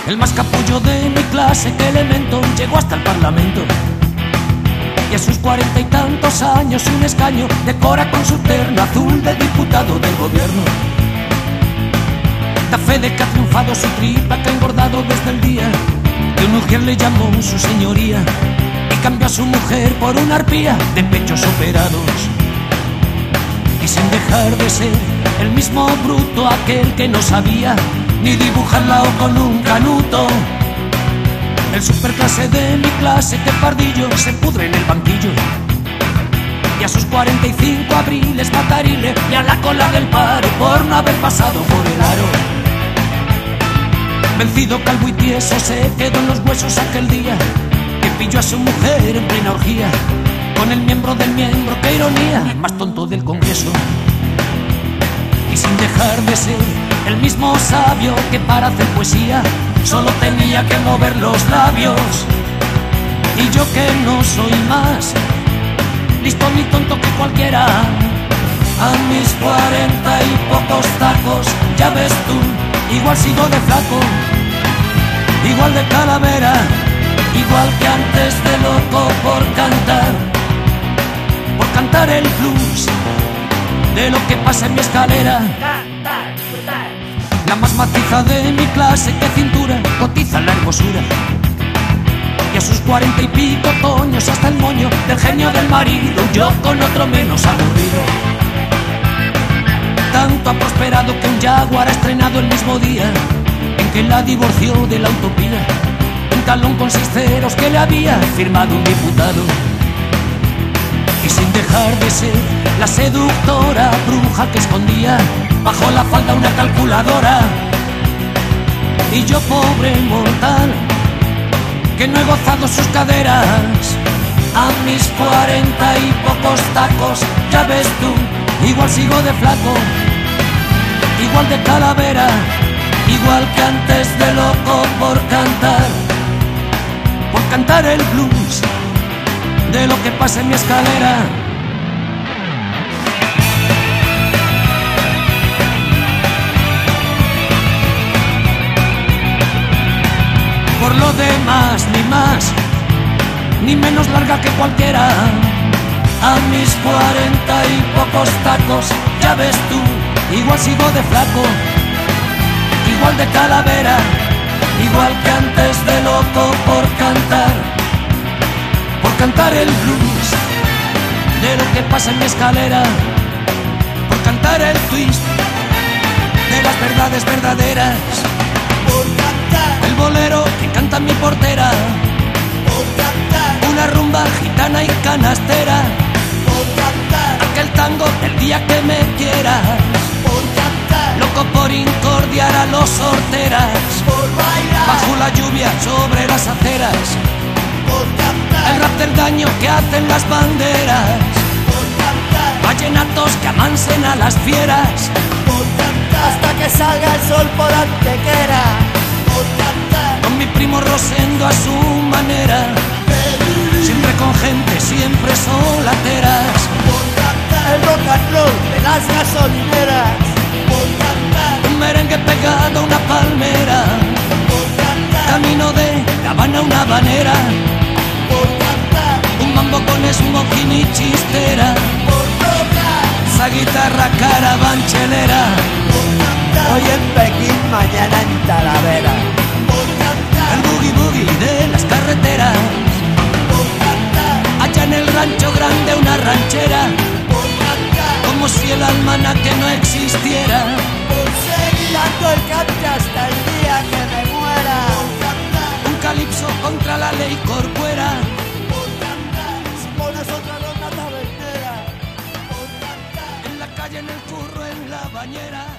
El más capullo de mi clase, qué elemento, llegó hasta el Parlamento. Y a sus 40 y tantos años un escaño decora con su terno azul de diputado del gobierno. Da fe de que ha triunfado su tripa, que ha engordado desde el día que un ujier le llamó su señoría y cambió a su mujer por una arpía de pechos operados. Y sin dejar de ser el mismo bruto, aquel que no sabía ni dibujar la O con un canuto. El superclase de mi clase, que pardillo, se pudre en el banquillo. Y a sus 45 abriles matarile y a la cola del paro por no haber pasado por el aro. Vencido, calvo y tieso, se quedó en los huesos aquel día que pilló a su mujer en plena orgía con el miembro del miembro, qué ironía, más tonto del Congreso. Y sin dejar de ser el mismo sabio que para hacer poesía solo tenía que mover los labios. Y yo, que no soy más listo ni tonto que cualquiera, a mis 40 y pocos tacos, ya ves tú, igual sigo de flaco, igual de calavera, igual que antes de loco por cantar el blues de lo que pasa en mi escalera. La más maciza de mi clase, que cintura, cotiza la hermosura. Y a sus 40 y pico toños hasta el moño del genio del marido, yo con otro menos aburrido. Tanto ha prosperado que un Jaguar ha estrenado el mismo día en que la divorció de la utopía, un talón con 6 ceros que le había firmado un diputado. Y sin dejar de ser la seductora bruja que escondía bajo la falda una calculadora. Y yo, pobre mortal, que no he gozado sus caderas, a mis 40 y pocos tacos, ya ves tú, igual sigo de flaco, igual de calavera, igual que antes de loco por cantar el blues de lo que pasa en mi escalera. Por lo demás, ni más ni menos larga que cualquiera, a mis 40 y pocos tacos, ya ves tú, igual sigo de flaco, igual de calavera, igual que antes de loco por cantar el blues de lo que pasa en mi escalera, por cantar el twist de las verdades verdaderas, por cantar el bolero que canta mi portera, por cantar una rumba gitana y canastera, por cantar aquel tango del día que me quieras, por cantar loco por incordiar a los sorteras, por bailar bajo la lluvia sobre las aceras, por cantar el rap del daño que hacen las banderas, por cantar vallenatos que amansen a las fieras, por cantar hasta que salga el sol por Antequera, por cantar con mi primo Rosendo a su manera, siempre con gente, siempre solateras, por cantar el rock and roll de las gasolineras, por cantar un merengue pegado a una palmera, por cantar camino de La Habana a una habanera, por cantar un mambo con smoking y chistera, por tocar esa guitarra carabanchelera, por cantar Hoy en Pekín, mañana en Talavera. por cantar el boogie boogie de las carreteras, por cantar allá en el rancho grande una ranchera, por cantar como si el almanaque no existiera, por seguir dando el cante hasta el día que me muera, por cantar un calipso contra la ley corcuera, por cantar si pones otra ronda tabernera, por cantar en la calle, en el curro, en la bañera.